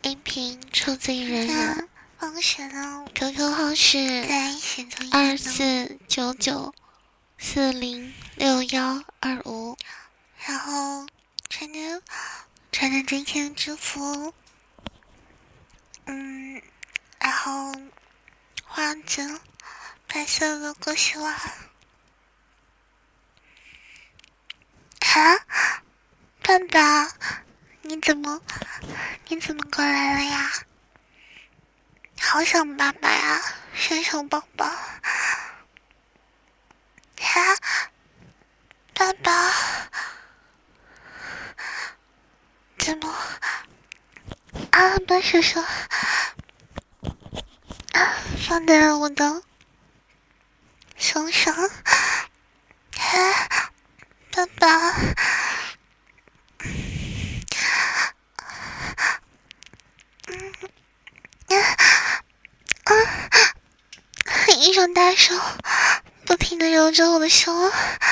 音频出自于人人， 放学了 QQ 号是2499406125， 然后穿着这件制服，然后画着白色的狗血袜。啊，爸爸，你怎么过来了呀？好想爸爸呀，伸手抱抱。啊，爸爸，怎么？啊，把手手放在了我的胸上。啊，爸爸。一双大手不停地揉着我的胸，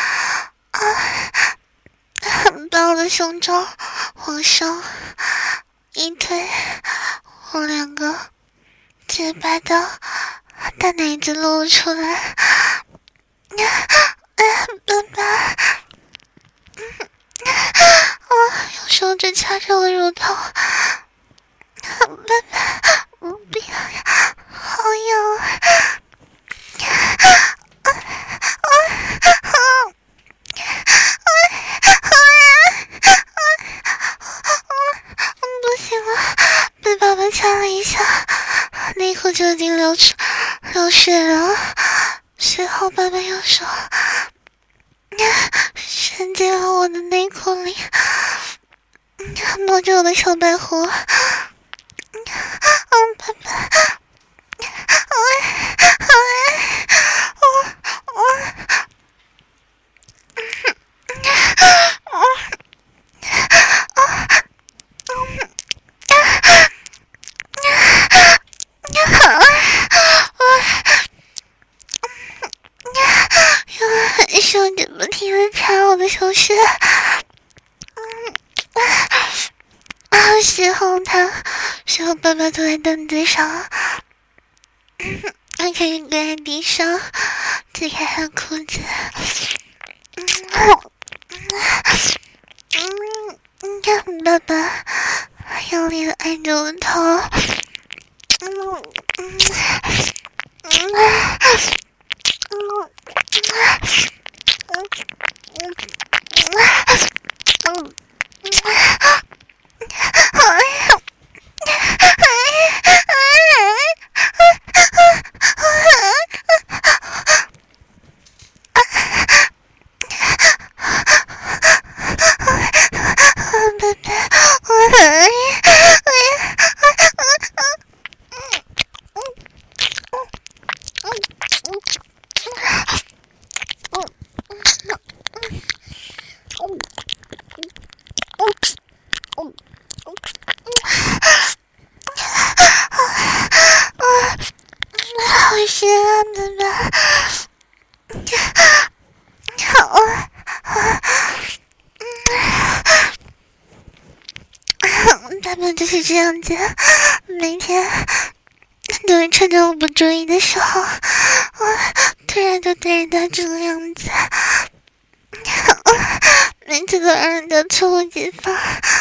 把我的胸罩往上一推，我两个洁白的大奶子露了出来。爸爸，用手指掐着我的乳头。爸爸，我不要呀，好痒。不行了，被爸爸掐了一下，内裤就已经流水了。随后爸爸用手伸进了我的内裤里，摸着我的小白狐。爸爸，手指不停地插我的手穴。随后爸爸坐在凳子上，开始跪在地上解开他的裤子。爸爸用力地按着我的头。好湿啊，爸爸。爸爸就是这样子，每天都会趁着我不注意的时候，突然就对着他这个样子，每次都让人家猝不及防。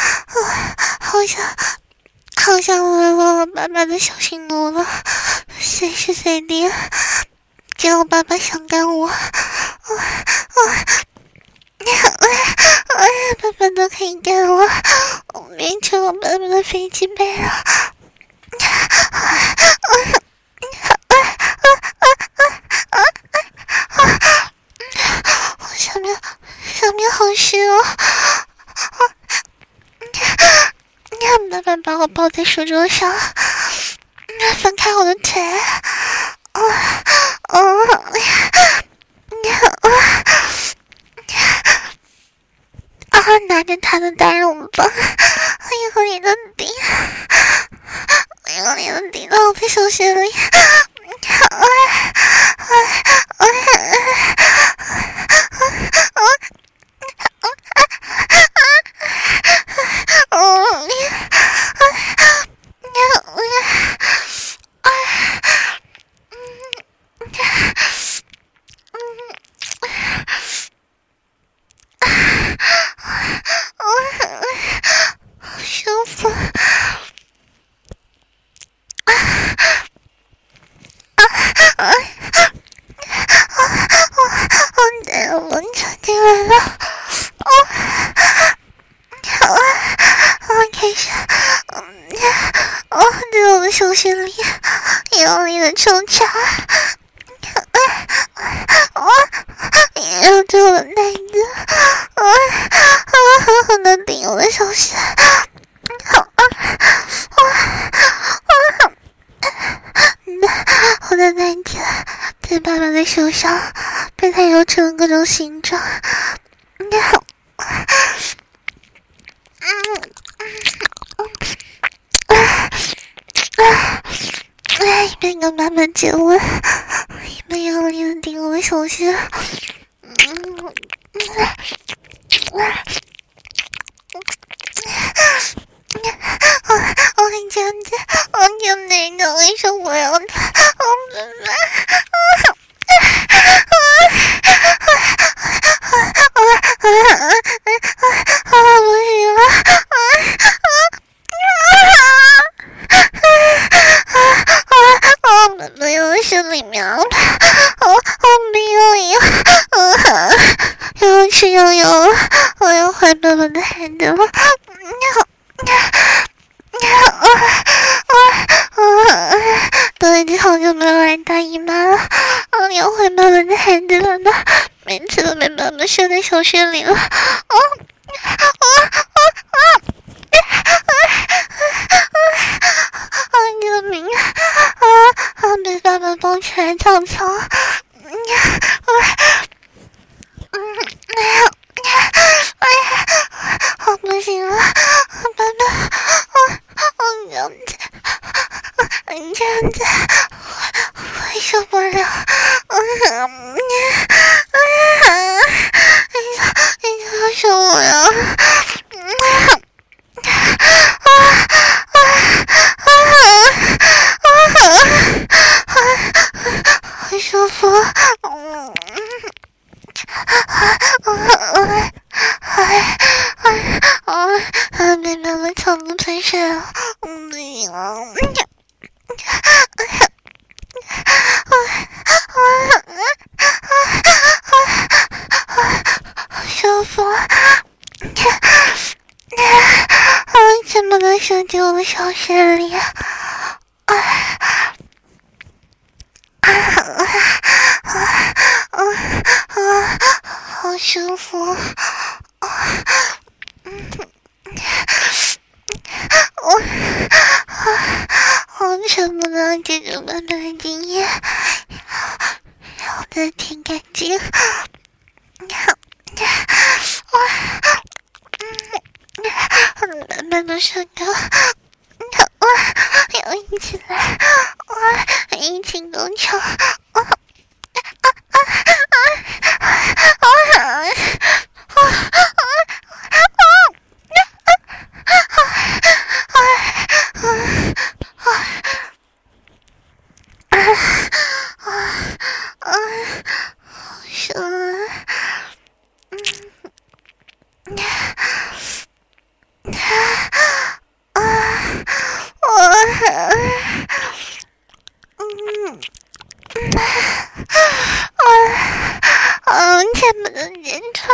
好像我忘了爸爸的小心奴了，随时随地只要爸爸想干我，爸爸都可以干我，变成我爸爸的飞机杯了。下面好湿哦。爸爸把我抱在书桌上，翻开我的腿，拿着他的大肉棒，用力的顶，用力的顶到我的小穴里。 服。我插进来了，开始，在我的手心里用力的抽插，然后对我的奶子，狠地顶我的手心，我的奶子在爸爸的手上被他揉成了各种形状，一边跟爸爸接吻，一边用力的顶我的手心，这样子，就那个为什么我要他？没有生理苗，没有，要吃要有，我要怀爸爸的孩子了。都已经好久没有来大姨妈了，要怀爸爸的孩子了呢，每次都被爸爸射在小穴里了。救命啊！被爸爸抱起来操操，不行了，爸爸，这样子，我受不了，你要受不了，好舒服，被妈妈操得喷水了，不行了。舒服，怎么能射进我的小穴里？好舒服，我全部都要记住爸爸的经验，让我的挺干净。爸爸说的，要一起来，一起共创。见不能坚持，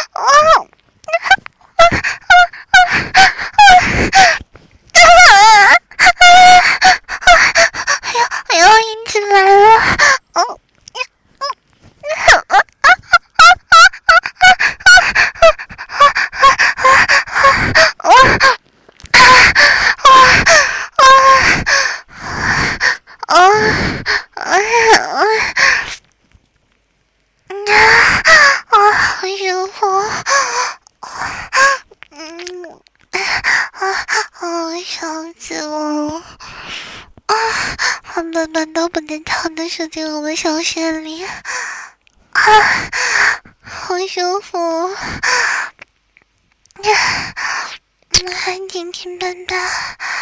要一起来了，好舒服，想死我了，爸爸都不能躺的射进我的小穴里，好舒服，还听听爸爸。